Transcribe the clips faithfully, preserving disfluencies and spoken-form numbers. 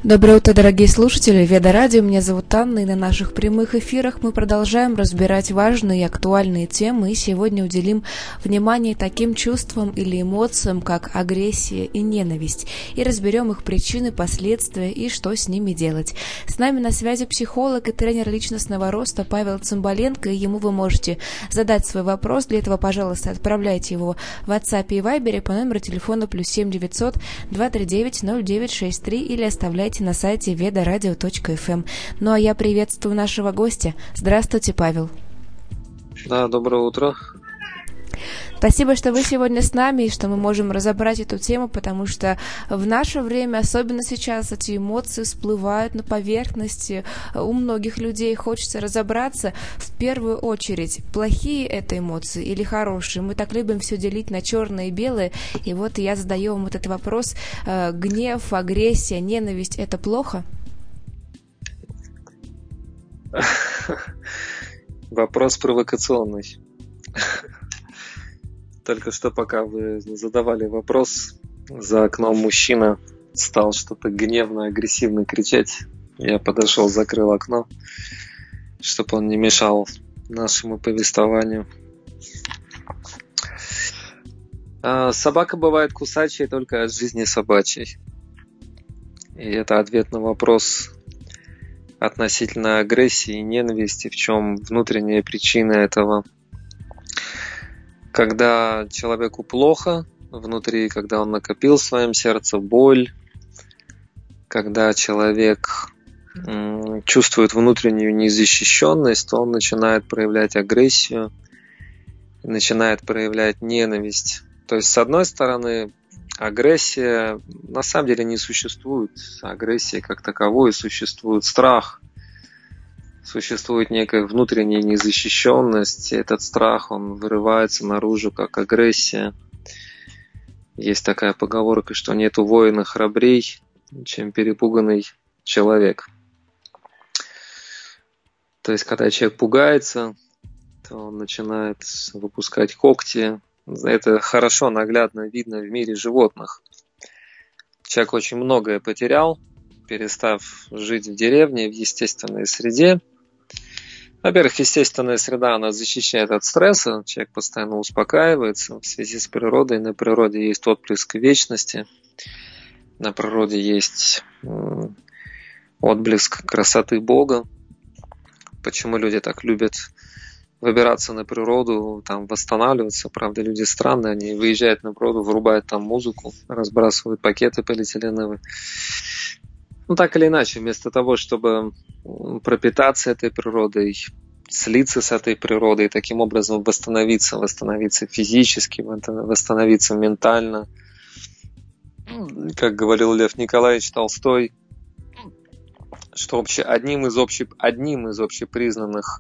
Доброе утро, дорогие слушатели Веда Радио. Меня зовут Анна, и на наших прямых эфирах мы продолжаем разбирать важные и актуальные темы. И сегодня уделим внимание таким чувствам или эмоциям, как агрессия и ненависть. И разберем их причины, последствия и что с ними делать. С нами на связи психолог и тренер личностного роста Павел Цымбаленко. И ему вы можете задать свой вопрос. Для этого, пожалуйста, отправляйте его в WhatsApp и Viber по номеру телефона плюс семь девятьсот два три девять ноль девять шесть три или оставляйте на сайте веда радио точка эф эм. Ну а я приветствую нашего гостя. Здравствуйте, Павел. Да, доброе утро. Спасибо, что вы сегодня с нами и что мы можем разобрать эту тему, потому что в наше время, особенно сейчас, эти эмоции всплывают на поверхности. У многих людей хочется разобраться в первую очередь, плохие это эмоции или хорошие. Мы так любим все делить на черное и белое, и вот я задаю вам вот этот вопрос. Гнев, агрессия, ненависть – это плохо? Вопрос провокационный. Только что, пока вы задавали вопрос, за окном мужчина стал что-то гневно, агрессивно кричать. Я подошел, закрыл окно, чтобы он не мешал нашему повествованию. А собака бывает кусачей только от жизни собачьей. И это ответ на вопрос относительно агрессии и ненависти, в чем внутренняя причина этого. Когда человеку плохо внутри, когда он накопил в своем сердце боль, когда человек м, чувствует внутреннюю незащищенность, то он начинает проявлять агрессию, начинает проявлять ненависть. То есть, с одной стороны, агрессия на самом деле не существует. Агрессия как таковой, существует страх. Существует некая внутренняя незащищенность, и этот страх, он вырывается наружу как агрессия. Есть такая поговорка, что нету воина храбрей, чем перепуганный человек. То есть, когда человек пугается, то он начинает выпускать когти. Это хорошо, наглядно видно в мире животных. Человек очень многое потерял, перестав жить в деревне, в естественной среде. Во-первых, естественная среда, она защищает от стресса, человек постоянно успокаивается в связи с природой. На природе есть отблеск вечности, на природе есть отблеск красоты Бога. Почему люди так любят выбираться на природу, там восстанавливаться? Правда, люди странные, они выезжают на природу, вырубают там музыку, разбрасывают пакеты полиэтиленовые. Ну, так или иначе, вместо того, чтобы пропитаться этой природой, слиться с этой природой, таким образом восстановиться, восстановиться физически, восстановиться ментально. Как говорил Лев Николаевич Толстой, что вообще одним из, общеп... одним из общепризнанных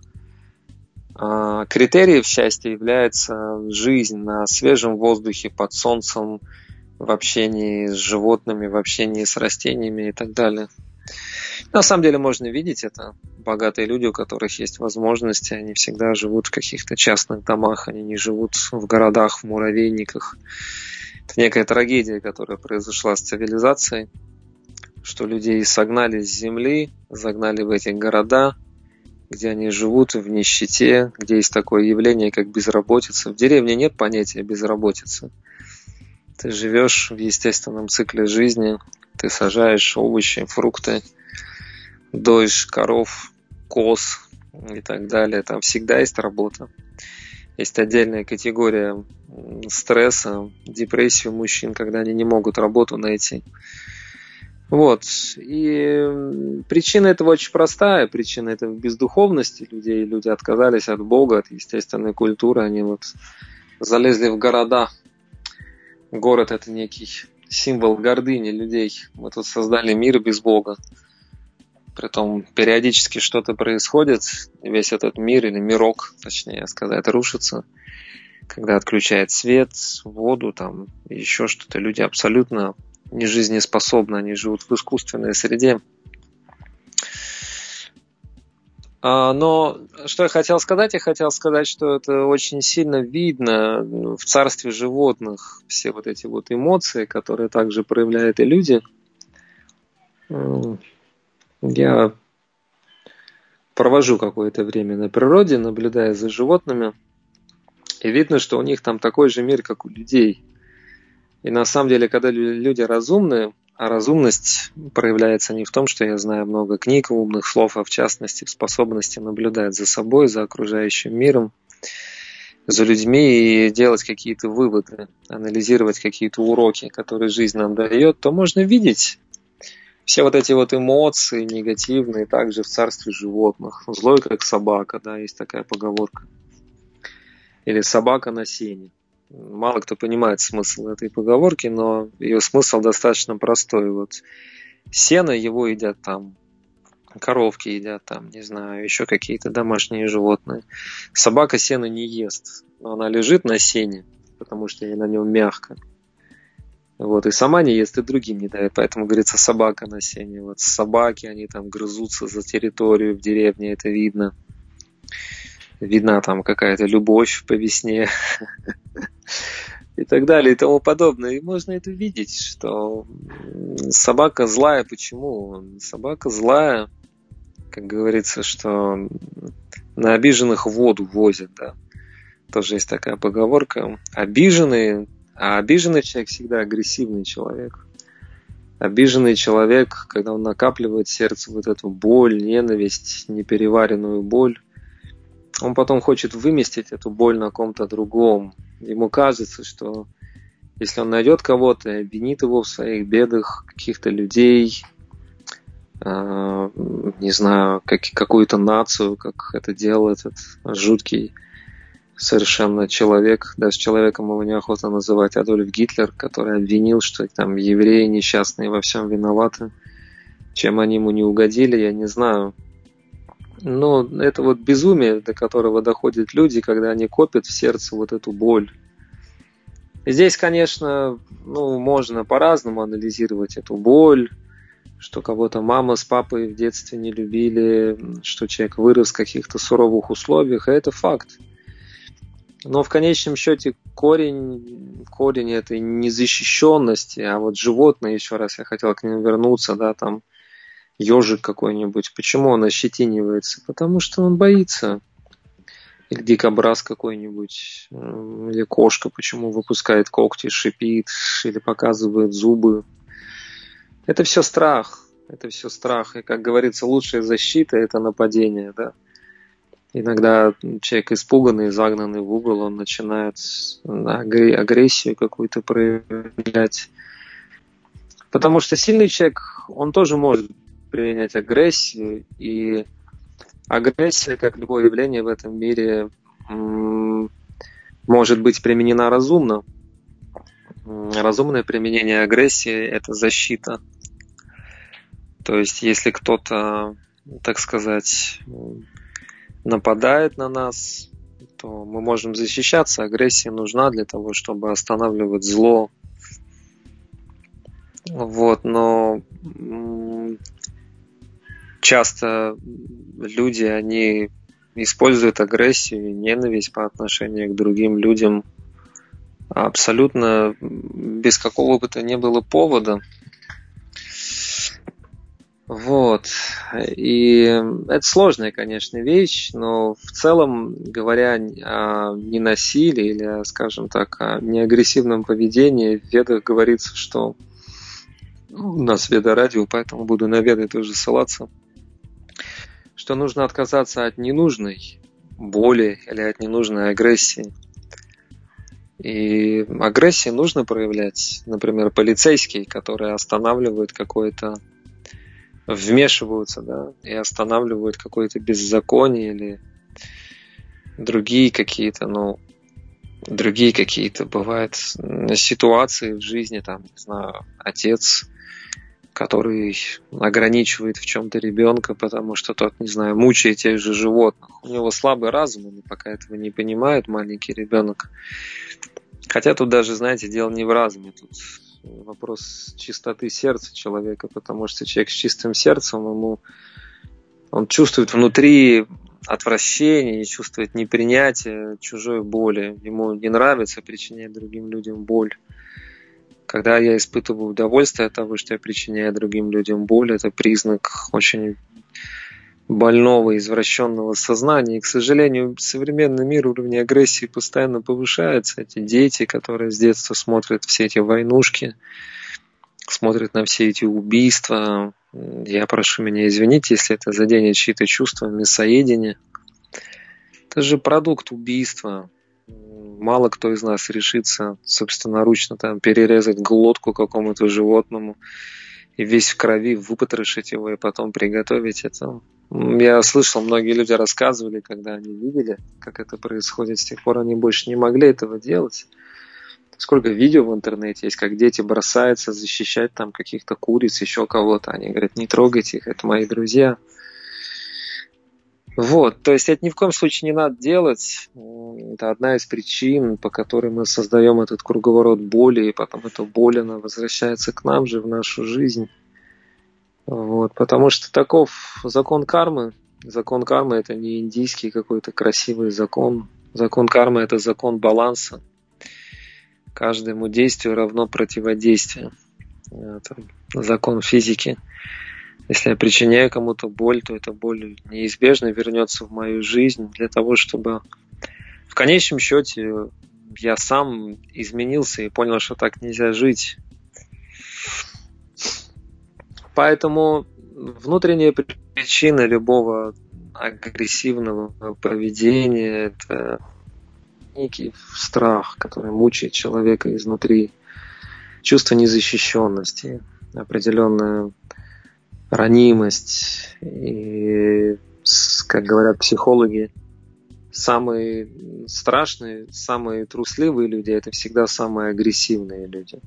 э, критериев счастья является жизнь на свежем воздухе, под солнцем, в общении с животными, в общении с растениями и так далее. На самом деле можно видеть это. Богатые люди, у которых есть возможности, они всегда живут в каких-то частных домах, они не живут в городах, в муравейниках. Это некая трагедия, которая произошла с цивилизацией, что людей согнали с земли, загнали в эти города, где они живут в нищете, где есть такое явление, как безработица. В деревне нет понятия безработицы. Ты живешь в естественном цикле жизни, ты сажаешь овощи, фрукты, доишь коров, коз и так далее. Там всегда есть работа. Есть отдельная категория стресса, депрессии у мужчин, когда они не могут работу найти. Вот. И причина этого очень простая. Причина этого в бездуховности людей. Люди отказались от Бога, от естественной культуры. Они вот залезли в города. Город – это некий символ гордыни людей. Мы тут создали мир без Бога. Притом периодически что-то происходит, и весь этот мир, или мирок, точнее сказать, рушится. Когда отключает свет, воду, там, еще что-то. Люди абсолютно не жизнеспособны, они живут в искусственной среде. Но что я хотел сказать? Я хотел сказать, что это очень сильно видно в царстве животных. Все вот эти вот эмоции, которые также проявляют и люди. Я провожу какое-то время на природе, наблюдая за животными, и видно, что у них там такой же мир, как у людей. И на самом деле, когда люди разумные, а разумность проявляется не в том, что я знаю много книг, умных слов, а в частности в способности наблюдать за собой, за окружающим миром, за людьми и делать какие-то выводы, анализировать какие-то уроки, которые жизнь нам дает, то можно видеть все вот эти вот эмоции негативные также в царстве животных. Злой, как собака, да, есть такая поговорка. Или собака на сене. Мало кто понимает смысл этой поговорки, но ее смысл достаточно простой. Вот сено его едят там, коровки едят там, не знаю, еще какие-то домашние животные. Собака сено не ест, но она лежит на сене, потому что ей на нем мягко. Вот, и сама не ест, и другим не дает, поэтому говорится собака на сене. Вот собаки, они там грызутся за территорию в деревне, это видно. Видна там какая-то любовь по весне и так далее и тому подобное. И можно это видеть, что собака злая. Почему? Собака злая, как говорится, что на обиженных воду возят, да. Тоже есть такая поговорка. Обиженный, а обиженный человек всегда агрессивный человек. Обиженный человек, когда он накапливает в сердце вот эту боль, ненависть, непереваренную боль, он потом хочет выместить эту боль на ком-то другом. Ему кажется, что если он найдет кого-то и обвинит его в своих бедах, каких-то людей, э, не знаю, как, какую-то нацию, как это делал этот жуткий совершенно человек, даже человеком его неохота называть, Адольф Гитлер, который обвинил, что там евреи несчастные во всем виноваты, чем они ему не угодили, я не знаю. Но это вот безумие, до которого доходят люди, когда они копят в сердце вот эту боль. И здесь, конечно, ну, можно по-разному анализировать эту боль, что кого-то мама с папой в детстве не любили, что человек вырос в каких-то суровых условиях, и это факт. Но в конечном счете корень, корень этой незащищенности, а вот животные, еще раз я хотел к ним вернуться, да, там, ежик какой-нибудь. Почему он ощетинивается? Потому что он боится. Или дикобраз какой-нибудь. Или кошка почему выпускает когти, шипит или показывает зубы. Это все страх. Это все страх. И, как говорится, лучшая защита – это нападение. Да? Иногда человек испуганный, загнанный в угол, он начинает агрессию какую-то проявлять. Потому что сильный человек, он тоже может принять агрессию, и агрессия, как любое явление в этом мире, может быть применена разумно. Разумное применение агрессии – это защита. То есть, если кто-то, так сказать, нападает на нас, то мы можем защищаться. Агрессия нужна для того, чтобы останавливать зло. Вот, но часто люди, они используют агрессию и ненависть по отношению к другим людям абсолютно без какого бы то ни было повода. Вот. И это сложная, конечно, вещь, но в целом, говоря о ненасилии или, скажем так, о неагрессивном поведении, в Ведах говорится, что у нас Веда-радио, поэтому буду на Веды тоже ссылаться, что нужно отказаться от ненужной боли или от ненужной агрессии. И агрессии нужно проявлять. Например, полицейские, которые останавливают какое-то, вмешиваются, да, и останавливают какое-то беззаконие или другие какие-то, ну, другие какие-то бывают ситуации в жизни, там, не знаю, отец, который ограничивает в чем-то ребенка, потому что тот, не знаю, мучает тех же животных. У него слабый разум, он пока этого не понимает, маленький ребенок. Хотя тут даже, знаете, дело не в разуме, тут вопрос чистоты сердца человека, потому что человек с чистым сердцем, ему, он чувствует внутри отвращение, чувствует непринятие чужой боли. Ему не нравится причинять другим людям боль. Когда я испытываю удовольствие от того, что я причиняю другим людям боль, это признак очень больного, извращенного сознания. И, к сожалению, современный мир уровень агрессии постоянно повышается. Эти дети, которые с детства смотрят все эти войнушки, смотрят на все эти убийства. Я прошу меня извинить, если это заденет чьи-то чувства, мясоедения. Это же продукт убийства. Мало кто из нас решится собственноручно там перерезать глотку какому-то животному и весь в крови выпотрошить его и потом приготовить это. Я слышал, многие люди рассказывали, когда они видели, как это происходит, с тех пор они больше не могли этого делать. Сколько видео в интернете есть, как дети бросаются защищать там каких-то куриц, еще кого-то. Они говорят, не трогайте их, это мои друзья. Вот, то есть это ни в коем случае не надо делать. Это одна из причин, по которой мы создаем этот круговорот боли, и потом эта боль, она возвращается к нам же, в нашу жизнь. Вот, потому что таков закон кармы. Закон кармы – это не индийский какой-то красивый закон. Закон кармы – это закон баланса. Каждому действию равно противодействие. Это закон физики. Если я причиняю кому-то боль, то эта боль неизбежно вернется в мою жизнь для того, чтобы в конечном счете я сам изменился и понял, что так нельзя жить. Поэтому внутренняя причина любого агрессивного поведения – это некий страх, который мучает человека изнутри, чувство незащищенности, определенная ранимость. И, как говорят психологи, самые страшные, самые трусливые люди – это всегда самые агрессивные люди.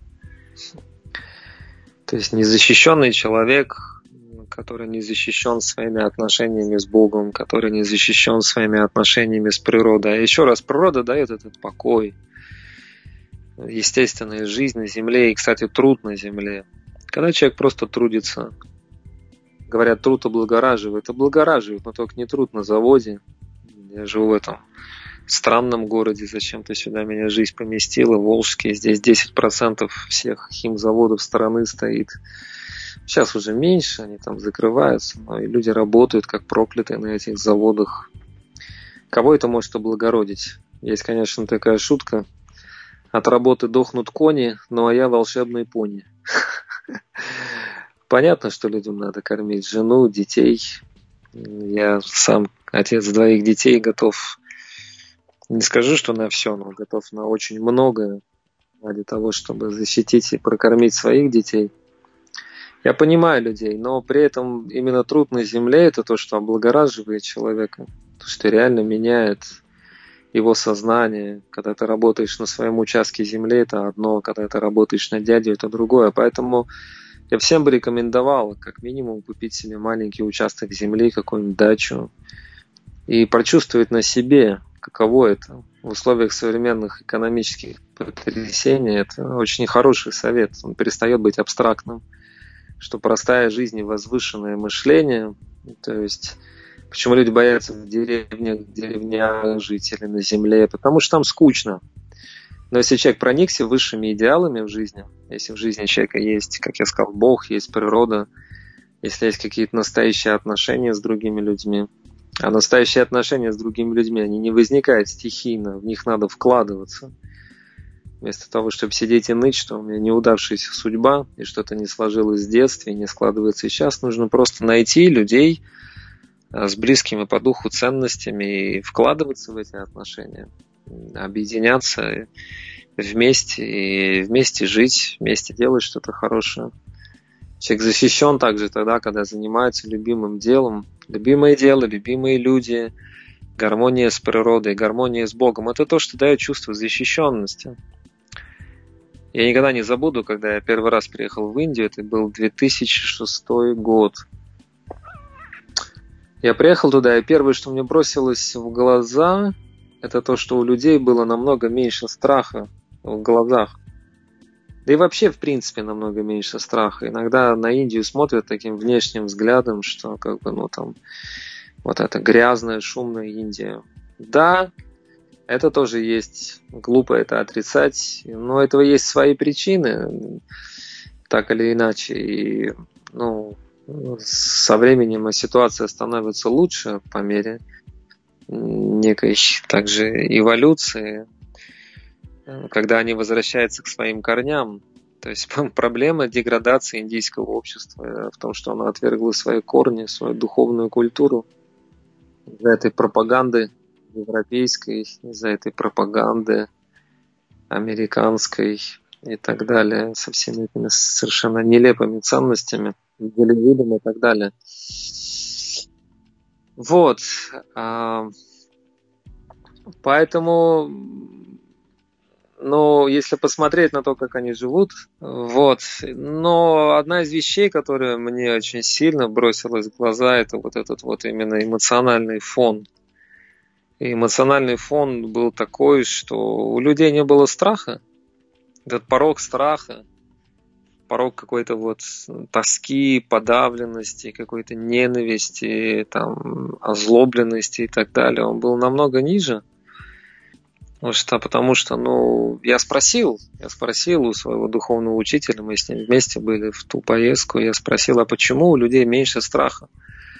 То есть незащищенный человек, который не защищен своими отношениями с Богом, который не защищен своими отношениями с природой. А еще раз, природа дает этот покой, естественная жизнь на земле и, кстати, труд на земле. Когда человек просто трудится, говорят, труд облагораживает. Облагораживает, но только не труд на заводе. Я живу в этом странном городе, зачем-то сюда меня жизнь поместила, Волжский. Здесь десять процентов всех химзаводов страны стоит. Сейчас уже меньше, они там закрываются, но и люди работают как проклятые на этих заводах. Кого это может облагородить? Есть, конечно, такая шутка. От работы дохнут кони, ну а я волшебный пони. Понятно, что людям надо кормить жену, детей. Я сам отец двоих детей, готов, не скажу, что на все, но готов на очень многое ради того, чтобы защитить и прокормить своих детей. Я понимаю людей, но при этом именно труд на земле – это то, что облагораживает человека, то, что реально меняет его сознание. Когда ты работаешь на своем участке земли, это одно, когда ты работаешь на дядю, это другое. Поэтому я всем бы рекомендовал, как минимум, купить себе маленький участок земли, какую-нибудь дачу, и прочувствовать на себе, каково это. В условиях современных экономических потрясений это очень хороший совет. Он перестает быть абстрактным, что простая жизнь и возвышенное мышление, то есть почему люди боятся в деревнях, в деревнях жить или на земле, потому что там скучно. Но если человек проникся высшими идеалами в жизни, если в жизни человека есть, как я сказал, Бог, есть природа, если есть какие-то настоящие отношения с другими людьми, а настоящие отношения с другими людьми, они не возникают стихийно, в них надо вкладываться. Вместо того, чтобы сидеть и ныть, что у меня неудавшаяся судьба, и что-то не сложилось в детстве, не складывается сейчас, нужно просто найти людей с близкими по духу ценностями и вкладываться в эти отношения, объединяться вместе и вместе жить, вместе делать что-то хорошее. Человек защищен также тогда, когда занимается любимым делом. Любимое дело, любимые люди, гармония с природой, гармония с Богом – это то, что дает чувство защищенности. Я никогда не забуду, когда я первый раз приехал в Индию, это был две тысячи шестой год. Я приехал туда, и первое, что мне бросилось в глаза, это то, что у людей было намного меньше страха в глазах. Да и вообще, в принципе, намного меньше страха. Иногда на Индию смотрят таким внешним взглядом, что как бы, ну там, вот эта грязная, шумная Индия. Да, Это тоже есть. Глупо это отрицать. Но этого есть свои причины, так или иначе. И, ну, со временем ситуация становится лучше по мере некой также эволюции, когда они возвращаются к своим корням. То есть проблема деградации индийского общества в том, что оно отвергло свои корни, свою духовную культуру из-за этой пропаганды европейской, из-за этой пропаганды американской и так далее, со всеми этими совершенно нелепыми ценностями, Голливудом и так далее. Вот. Поэтому, ну, если посмотреть на то, как они живут, вот. Но одна из вещей, которая мне очень сильно бросилась в глаза, это вот этот вот именно эмоциональный фон. И эмоциональный фон был такой, что у людей не было страха. Этот порог страха, порог какой-то вот тоски, подавленности, какой-то ненависти, там, озлобленности и так далее, он был намного ниже. Потому что, потому что, ну, я спросил, я спросил у своего духовного учителя, мы с ним вместе были в ту поездку, я спросил, а почему у людей меньше страха?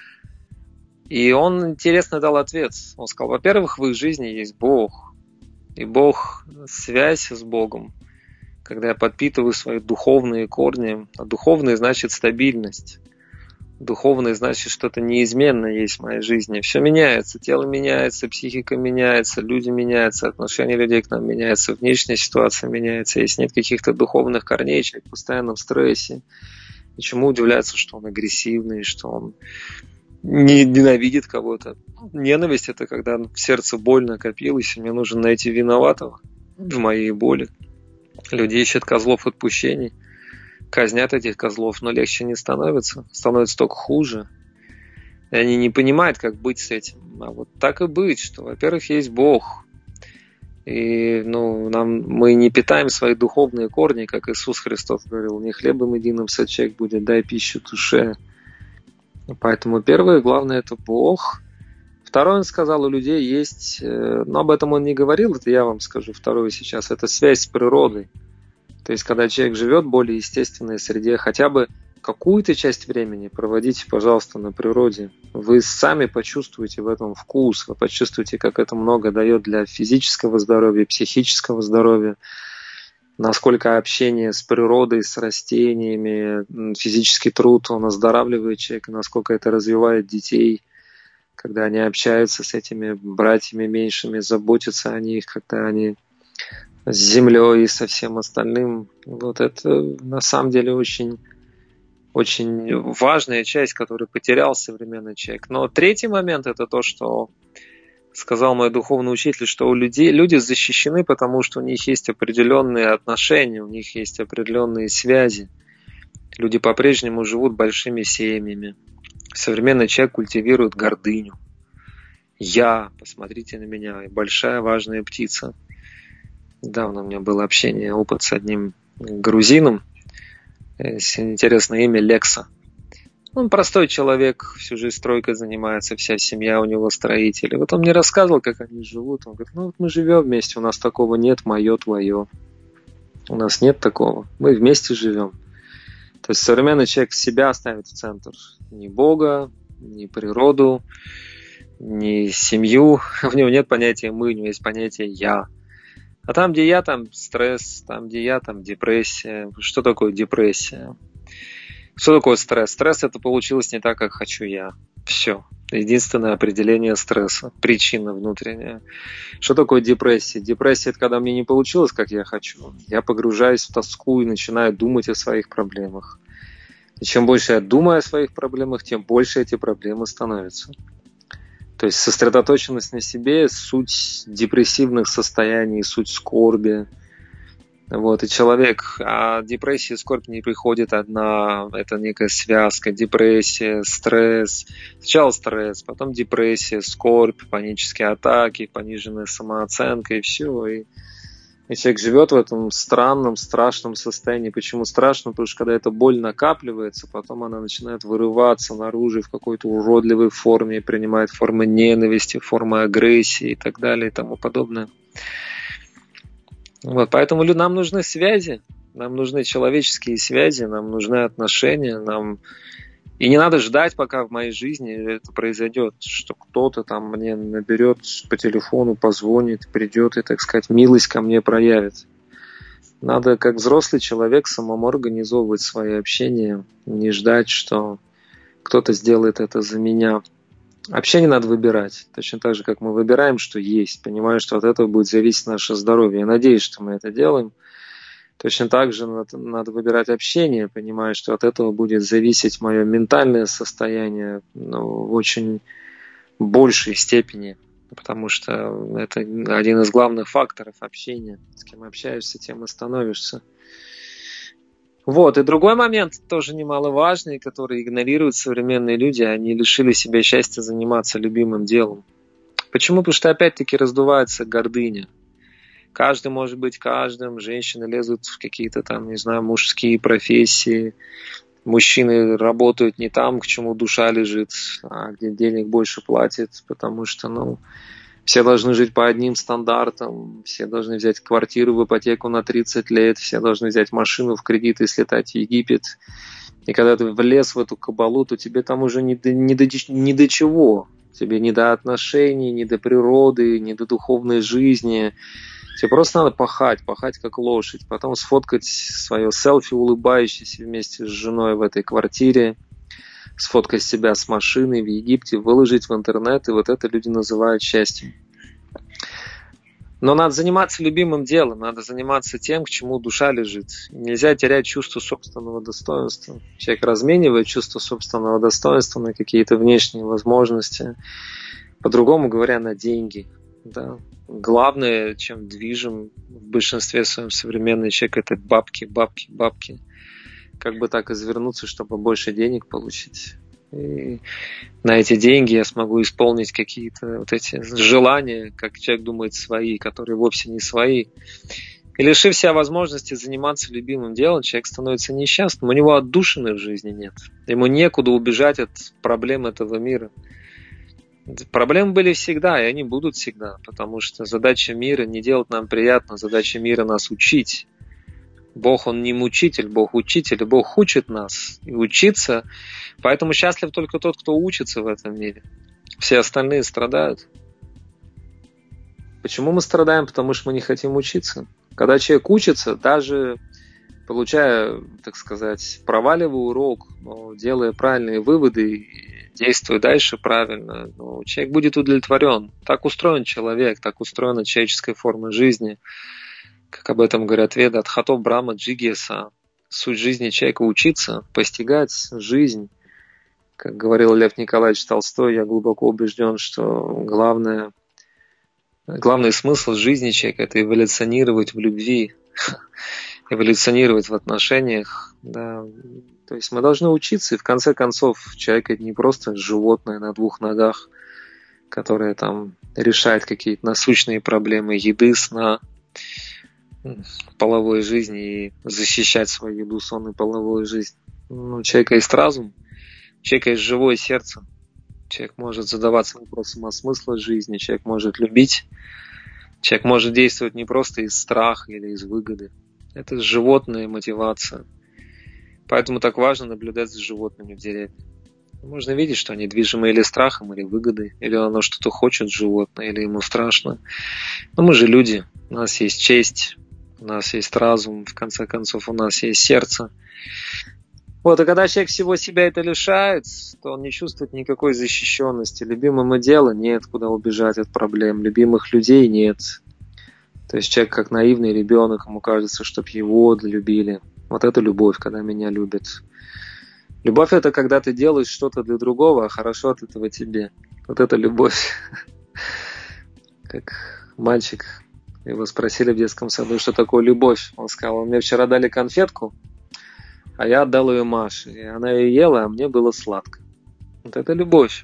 И он интересно дал ответ. Он сказал, во-первых, в их жизни есть Бог. И Бог, связь с Богом, когда я подпитываю свои духовные корни. А духовные значит стабильность. Духовные значит что-то неизменное есть в моей жизни. Все меняется. Тело меняется, психика меняется, люди меняются, отношение людей к нам меняется, внешняя ситуация меняется. Если нет каких-то духовных корней, человек в постоянном стрессе. И чему удивляться, что он агрессивный, что он не ненавидит кого-то. Ненависть — это когда в сердце боль накопилась, и мне нужно найти виноватого в моей боли. Люди ищут козлов отпущений, казнят этих козлов, но легче не становится, становится только хуже. И они не понимают, как быть с этим. А вот так и быть, что, во-первых, есть Бог. И ну, нам, мы не питаем свои духовные корни, как Иисус Христос говорил, не хлебом единым сот человек будет, дай пищу душе. Поэтому первое и главное — это Бог. Второе, он сказал, у людей есть, но об этом он не говорил, это я вам скажу второе сейчас, это связь с природой. То есть, когда человек живет в более естественной среде, хотя бы какую-то часть времени проводите, пожалуйста, на природе. Вы сами почувствуете в этом вкус, вы почувствуете, как это много дает для физического здоровья, психического здоровья, насколько общение с природой, с растениями, физический труд, он оздоравливает человека, насколько это развивает детей, когда они общаются с этими братьями меньшими, заботятся о них, когда они с землей и со всем остальным. Вот это на самом деле очень, очень важная часть, которую потерял современный человек. Но третий момент — это то, что сказал мой духовный учитель, что у людей, люди защищены, потому что у них есть определенные отношения, у них есть определенные связи. Люди по-прежнему живут большими семьями. Современный человек культивирует гордыню. Я, посмотрите на меня, большая важная птица. Недавно у меня было общение, опыт с одним грузином. Интересное имя — Лекса. Он простой человек, всю жизнь стройкой занимается, вся семья у него строители. Вот он мне рассказывал, как они живут. Он говорит, ну вот мы живем вместе, у нас такого нет, мое, твое. У нас нет такого, мы вместе живем. То есть современный человек себя ставит в центр. Ни Бога, ни природу, ни семью. У него нет понятия «мы», у него есть понятие «я». А там, где я, там стресс, там, где я, там депрессия. Что такое депрессия? Что такое стресс? Стресс — это получилось не так, как хочу я. Все. Единственное определение стресса. Причина внутренняя. Что такое депрессия? Депрессия — это когда мне не получилось, как я хочу. Я погружаюсь в тоску и начинаю думать о своих проблемах. И чем больше я думаю о своих проблемах, тем больше эти проблемы становятся. То есть сосредоточенность на себе — суть депрессивных состояний, суть скорби. Вот, и человек, а депрессия и скорбь не приходит одна, это некая связка, депрессия, стресс. Сначала стресс, потом депрессия, скорбь, панические атаки, пониженная самооценка и все. И, и человек живет в этом странном, страшном состоянии. Почему страшно? Потому что когда эта боль накапливается, потом она начинает вырываться наружу в какой-то уродливой форме, принимает формы ненависти, формы агрессии и так далее и тому подобное. Вот, поэтому нам нужны связи, нам нужны человеческие связи, нам нужны отношения, нам... И не надо ждать, пока в моей жизни это произойдет, что кто-то там мне наберет по телефону, позвонит, придет и, так сказать, милость ко мне проявит. Надо, как взрослый человек, самому организовывать свое общение, не ждать, что кто-то сделает это за меня. Общение надо выбирать, точно так же, как мы выбираем, что есть, понимая, что от этого будет зависеть наше здоровье. Я надеюсь, что мы это делаем. Точно так же надо, надо выбирать общение, понимая, что от этого будет зависеть мое ментальное состояние, ну, в очень большей степени, потому что это один из главных факторов общения. С кем общаешься, тем и становишься. Вот, и другой момент, тоже немаловажный, который игнорируют современные люди, они лишили себя счастья заниматься любимым делом. Почему? Потому что опять-таки раздувается гордыня. Каждый может быть каждым, женщины лезут в какие-то там, не знаю, мужские профессии, мужчины работают не там, к чему душа лежит, а где денег больше платят, потому что, ну, все должны жить по одним стандартам, все должны взять квартиру в ипотеку на тридцать лет, все должны взять машину в кредит и слетать в Египет. И когда ты влез в эту кабалу, то тебе там уже не до, не до, не до чего. Тебе не до отношений, не до природы, не до духовной жизни. Тебе просто надо пахать, пахать как лошадь, потом сфоткать свое селфи, улыбающееся вместе с женой в этой квартире, сфоткать себя с машиной в Египте, выложить в интернет, и вот это люди называют счастьем. Но надо заниматься любимым делом, надо заниматься тем, к чему душа лежит. Нельзя терять чувство собственного достоинства. Человек разменивает чувство собственного достоинства на какие-то внешние возможности, по-другому говоря, на деньги. Да. Главное, чем движем в большинстве своем современный человек, это бабки, бабки, бабки. Как бы так извернуться, чтобы больше денег получить. И на эти деньги я смогу исполнить какие-то вот эти желания, как человек думает, свои, которые вовсе не свои. И лишив себя возможности заниматься любимым делом, человек становится несчастным. У него отдушины в жизни нет. Ему некуда убежать от проблем этого мира. Проблемы были всегда, и они будут всегда, потому что задача мира не делать нам приятно, задача мира нас учить. Бог, Он не мучитель, Бог учитель, и Бог учит нас и учиться. Поэтому счастлив только тот, кто учится в этом мире. Все остальные страдают. Почему мы страдаем? Потому что мы не хотим учиться. Когда человек учится, даже получая, так сказать, проваливая урок, но делая правильные выводы, действуя дальше правильно, ну, человек будет удовлетворен. Так устроен человек, так устроена человеческая форма жизни. Как об этом говорят веды, Адхато Брахма Джигеса. Суть жизни человека — учиться, постигать жизнь. Как говорил Лев Николаевич Толстой, я глубоко убежден, что главное, главный смысл жизни человека — это эволюционировать в любви, эволюционировать в отношениях. Да. То есть мы должны учиться, и в конце концов человек — это не просто животное на двух ногах, которое там решает какие-то насущные проблемы еды, сна, половой жизни и защищать свою еду, сон и половую жизнь. Ну, у человека есть разум, у человека есть живое сердце. Человек может задаваться вопросом о смысле жизни, человек может любить, человек может действовать не просто из страха или из выгоды. Это животная мотивация. Поэтому так важно наблюдать за животными в деревне. Можно видеть, что они движимы или страхом, или выгодой, или оно что-то хочет животное, или ему страшно. Но мы же люди, у нас есть честь, у нас есть разум, в конце концов у нас есть сердце. Вот, и когда человек всего себя это лишает, то он не чувствует никакой защищенности. Любимому делу нет, куда убежать от проблем, любимых людей нет. То есть человек как наивный ребенок, ему кажется, чтоб его любили. Вот это любовь, когда меня любят. Любовь — это когда ты делаешь что-то для другого, а хорошо от этого тебе. Вот это любовь. Как мальчик, его спросили в детском саду, что такое любовь. Он сказал: мне вчера дали конфетку, а я отдал ее Маше. И она ее ела, а мне было сладко. Вот это любовь.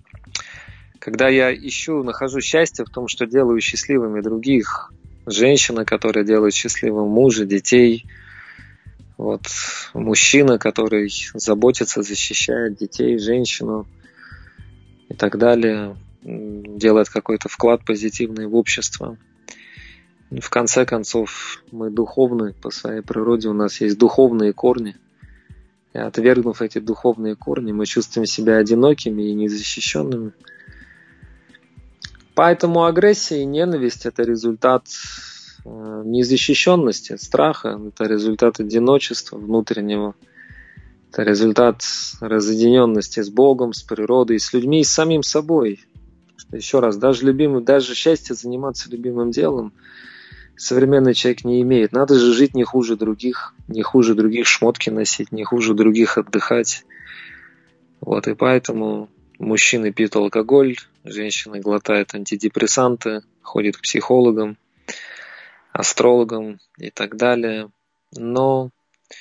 Когда я ищу, нахожу счастье в том, что делаю счастливыми других. Женщина, которая делает счастливым мужа, детей. Вот, мужчина, который заботится, защищает детей, женщину и так далее, делает какой-то вклад позитивный в общество. В конце концов, мы духовны по своей природе, у нас есть духовные корни. И отвергнув эти духовные корни, мы чувствуем себя одинокими и незащищенными. Поэтому агрессия и ненависть – это результат незащищенности, страха, это результат одиночества внутреннего, это результат разъединенности с Богом, с природой, с людьми и с самим собой. Еще раз, даже, любимый, даже счастье заниматься любимым делом современный человек не имеет. Надо же жить не хуже других, не хуже других шмотки носить, не хуже других отдыхать. Вот, и поэтому мужчины пьют алкоголь, женщины глотают антидепрессанты, ходят к психологам, астрологам и так далее. Но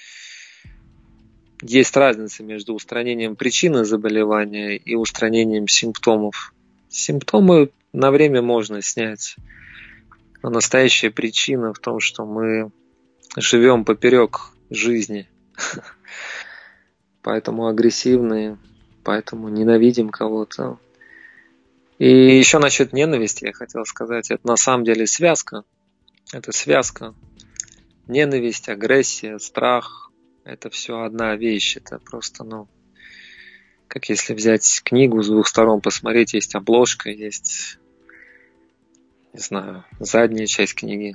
есть разница между устранением причины заболевания и устранением симптомов. Симптомы на время можно снять, но настоящая причина в том, что мы живем поперек жизни, поэтому агрессивные, поэтому ненавидим кого-то. И еще насчет ненависти я хотел сказать, это на самом деле связка. Это связка. Ненависть, агрессия, страх – это все одна вещь. Это просто, ну, как если взять книгу с двух сторон, посмотреть, есть обложка, есть, не знаю, задняя часть книги.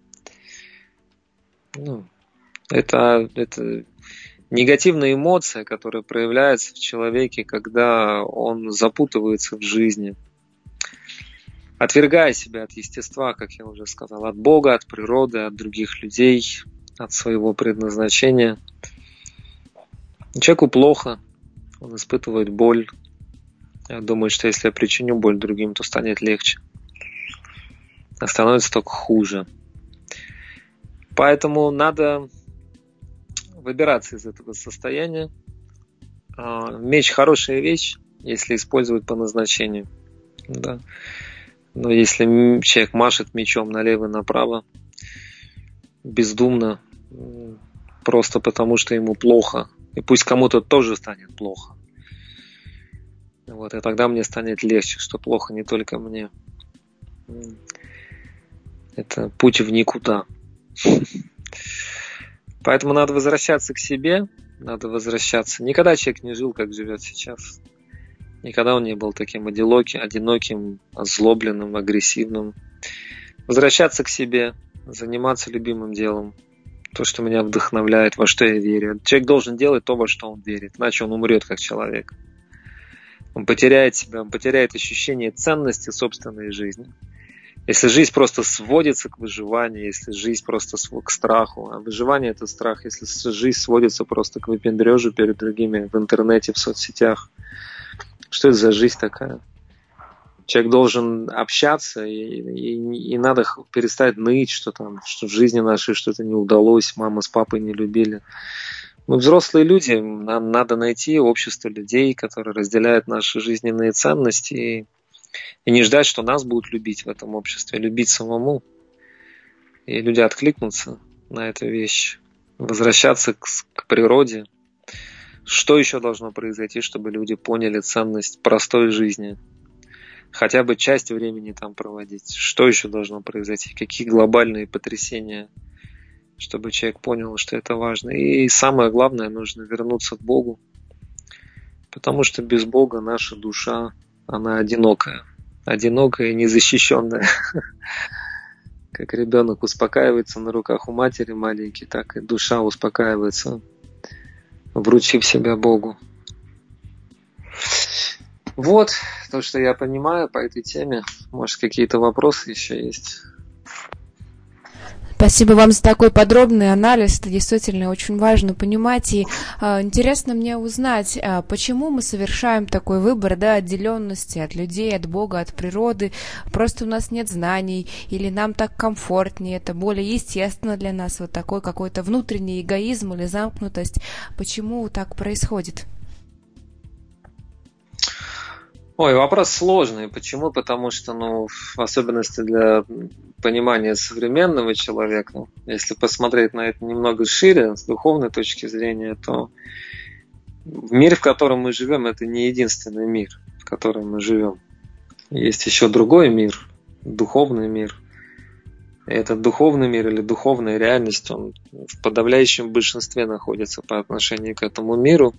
Ну, это, это негативная эмоция, которая проявляется в человеке, когда он запутывается в жизни, отвергая себя от естества, как я уже сказал, от Бога, от природы, от других людей, от своего предназначения. Человеку плохо, он испытывает боль. Я думаю, что если я причиню боль другим, то станет легче. А становится только хуже. Поэтому надо выбираться из этого состояния. Меч – хорошая вещь, если использовать по назначению. Да. Но если человек машет мечом налево и направо, бездумно, просто потому что ему плохо, и пусть кому-то тоже станет плохо, вот, и тогда мне станет легче, что плохо не только мне. Это путь в никуда. Поэтому надо возвращаться к себе, надо возвращаться. Никогда человек не жил, как живет сейчас. Никогда он не был таким одиноким, одиноким, озлобленным, агрессивным. Возвращаться к себе, заниматься любимым делом. То, что меня вдохновляет, во что я верю. Человек должен делать то, во что он верит, иначе он умрет как человек. Он потеряет себя, он потеряет ощущение ценности собственной жизни. Если жизнь просто сводится к выживанию, если жизнь просто к страху, а выживание – это страх, если жизнь сводится просто к выпендрежу перед другими в интернете, в соцсетях, что это за жизнь такая? Человек должен общаться, и, и, и надо перестать ныть, что там, что в жизни нашей что-то не удалось, мама с папой не любили. Мы взрослые люди, нам надо найти общество людей, которые разделяют наши жизненные ценности, и, и не ждать, что нас будут любить в этом обществе, любить самому. И люди откликнутся на эту вещь, возвращаться к, к природе. Что еще должно произойти, чтобы люди поняли ценность простой жизни? Хотя бы часть времени там проводить. Что еще должно произойти? Какие глобальные потрясения, чтобы человек понял, что это важно? И самое главное, нужно вернуться к Богу. Потому что без Бога наша душа, она одинокая. Одинокая и незащищенная. Как ребенок успокаивается на руках у матери маленький, так и душа успокаивается, вручив себя Богу. Вот то, что я понимаю по этой теме. Может, какие-то вопросы еще есть? Спасибо вам за такой подробный анализ. Это действительно очень важно понимать. И э, интересно мне узнать, э, почему мы совершаем такой выбор, да, отделенности от людей, от Бога, от природы. Просто у нас нет знаний, или нам так комфортнее, это более естественно для нас, вот такой какой-то внутренний эгоизм или замкнутость. Почему так происходит? Ой, вопрос сложный. Почему? Потому что, ну, в особенности для понимания современного человека, если посмотреть на это немного шире, с духовной точки зрения, то мир, в котором мы живем, это не единственный мир, в котором мы живем. Есть еще другой мир, духовный мир, Этот духовный мир или духовная реальность, он в подавляющем большинстве находится по отношению к этому миру.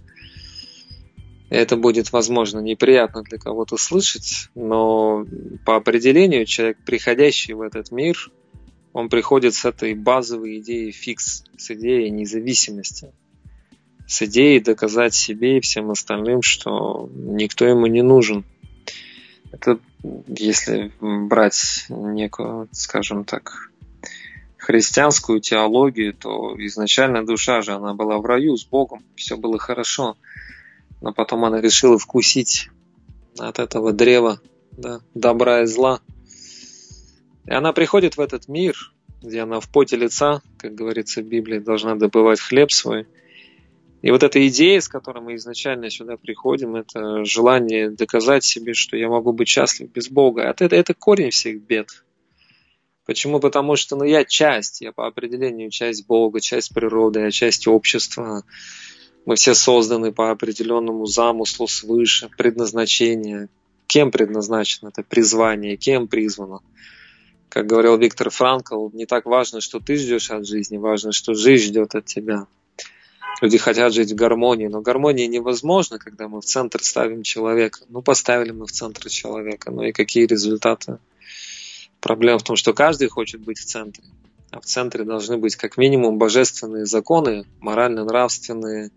Это будет, возможно, неприятно для кого-то слышать, но по определению человек, приходящий в этот мир, он приходит с этой базовой идеей фикс, с идеей независимости, с идеей доказать себе и всем остальным, что никто ему не нужен. Это если брать некую, скажем так, христианскую теологию, то изначально душа же, она была в раю с Богом, все было хорошо, но потом она решила вкусить от этого древа, да, добра и зла. И она приходит в этот мир, где она в поте лица, как говорится в Библии, должна добывать хлеб свой. И вот эта идея, с которой мы изначально сюда приходим, это желание доказать себе, что я могу быть счастлив без Бога. Это, это корень всех бед. Почему? Потому что ну, я часть, я по определению часть Бога, часть природы, я часть общества. Мы все созданы по определенному замыслу свыше, предназначение. Кем предназначено это призвание, кем призвано? Как говорил Виктор Франкл, не так важно, что ты ждешь от жизни, важно, что жизнь ждет от тебя. Люди хотят жить в гармонии, но гармония невозможна, когда мы в центр ставим человека. Ну, поставили мы в центр человека, ну и какие результаты? Проблема в том, что каждый хочет быть в центре, а в центре должны быть как минимум божественные законы, морально-нравственные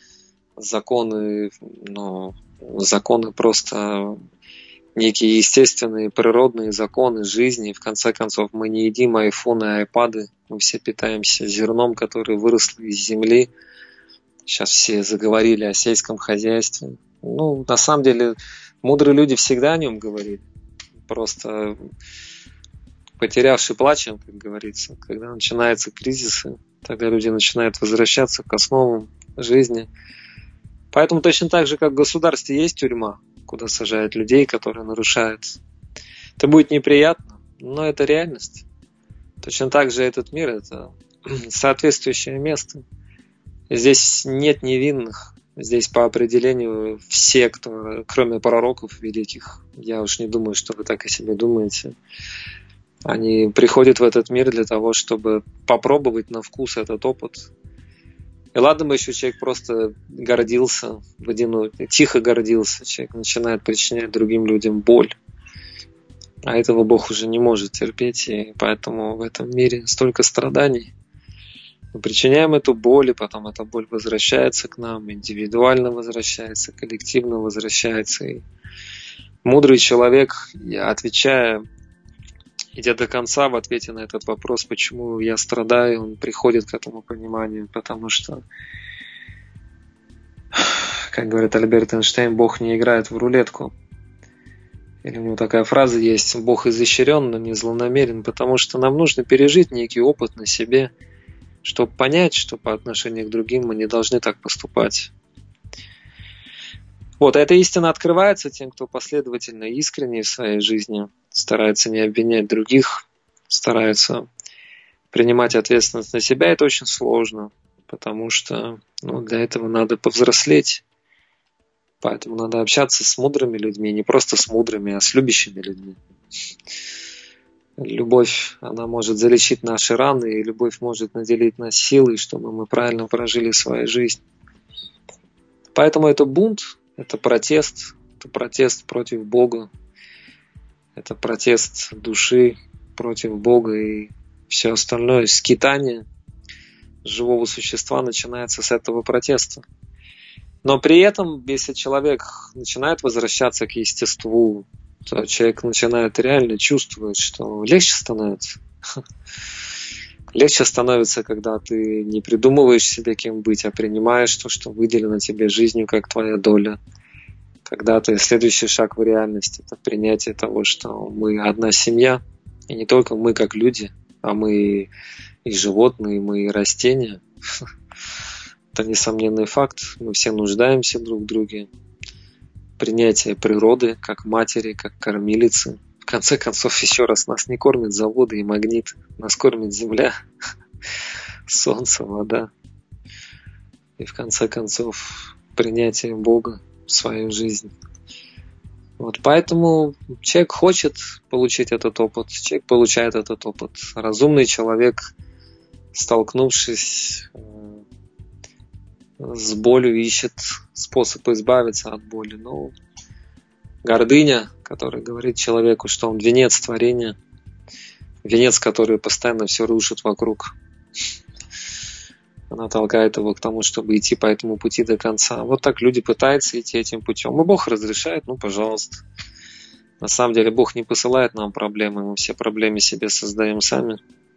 законы, ну, законы просто некие естественные, природные законы жизни. В конце концов, мы не едим айфоны и айпады, мы все питаемся зерном, которое выросло из земли. Сейчас все заговорили о сельском хозяйстве. Ну, на самом деле, мудрые люди всегда о нем говорили. Просто потерявший плачем, как говорится. Когда начинаются кризисы, тогда люди начинают возвращаться к основам жизни. Поэтому точно так же, как в государстве есть тюрьма, куда сажают людей, которые нарушают. Это будет неприятно, но это реальность. Точно так же этот мир – это соответствующее место. Здесь нет невинных. Здесь по определению все, кто, кроме пророков великих, я уж не думаю, что вы так о себе думаете, они приходят в этот мир для того, чтобы попробовать на вкус этот опыт. И ладно бы еще человек просто гордился в одиночку, тихо гордился, человек начинает причинять другим людям боль. А этого Бог уже не может терпеть, и поэтому в этом мире столько страданий. Мы причиняем эту боль, и потом эта боль возвращается к нам, индивидуально возвращается, коллективно возвращается. И мудрый человек, отвечая, идя до конца в ответе на этот вопрос, почему я страдаю, он приходит к этому пониманию, потому что, как говорит Альберт Эйнштейн, Бог не играет в рулетку. Или у него такая фраза есть: Бог изощрен, но не злонамерен, потому что нам нужно пережить некий опыт на себе, чтобы понять, что по отношению к другим мы не должны так поступать. Вот, эта истина открывается тем, кто последовательно и искренне в своей жизни старается не обвинять других, старается принимать ответственность на себя. Это очень сложно, потому что ну, для этого надо повзрослеть. Поэтому надо общаться с мудрыми людьми, не просто с мудрыми, а с любящими людьми. Любовь, она может залечить наши раны, и любовь может наделить нас силой, чтобы мы правильно прожили свою жизнь. Поэтому это бунт, это протест, это протест против Бога, это протест души против Бога, и все остальное, скитание живого существа начинается с этого протеста. Но при этом, если человек начинает возвращаться к естеству, то человек начинает реально чувствовать, что легче становится. Легче становится, когда ты не придумываешь себе, кем быть, а принимаешь то, что выделено тебе жизнью, как твоя доля. Когда ты следующий шаг в реальности, это принятие того, что мы одна семья, и не только мы как люди, а мы и животные, мы и растения. Это несомненный факт. Мы все нуждаемся друг в друге. Принятие природы как матери, как кормилицы. В конце концов, еще раз, нас не кормят заводы и магнит. Нас кормит земля, солнце, вода. И в конце концов, принятие Бога в свою жизнь. Вот поэтому человек хочет получить этот опыт, человек получает этот опыт. Разумный человек, столкнувшись с болью, ищет способ избавиться от боли. Но гордыня, которая говорит человеку, что он венец творения, венец, который постоянно все рушит вокруг, она толкает его к тому, чтобы идти по этому пути до конца. Вот так люди пытаются идти этим путем. И Бог разрешает, ну, пожалуйста. На самом деле Бог не посылает нам проблемы, мы все проблемы себе создаем сами.